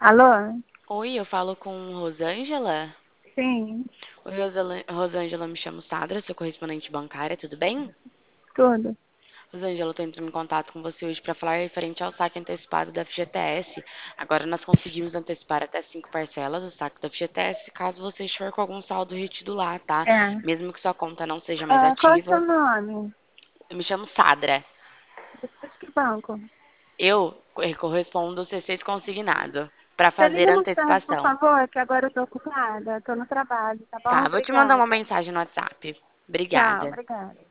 Alô? Oi, eu falo com Rosângela. Sim, Oi, Rosângela, me chamo Sadra, sou correspondente bancária, tudo bem? tudo. Rosângela, eu tô entrando em contato com você hoje para falar referente ao saque antecipado da FGTS. Agora nós conseguimos antecipar até 5 parcelas do saque da FGTS, caso você estiver com algum saldo retido lá, tá? É. Mesmo que sua conta não seja mais Qual é o seu ativa. nome? Eu me chamo Sadra. Você de que banco? Eu correspondo ao C6 consignado para Você fazer liga a mais tarde, por antecipação. favor, que agora eu tô ocupada. Tô no trabalho, tá bom? Tá, vou te mandar Obrigada. uma mensagem no WhatsApp. Tchau, Obrigada. obrigada.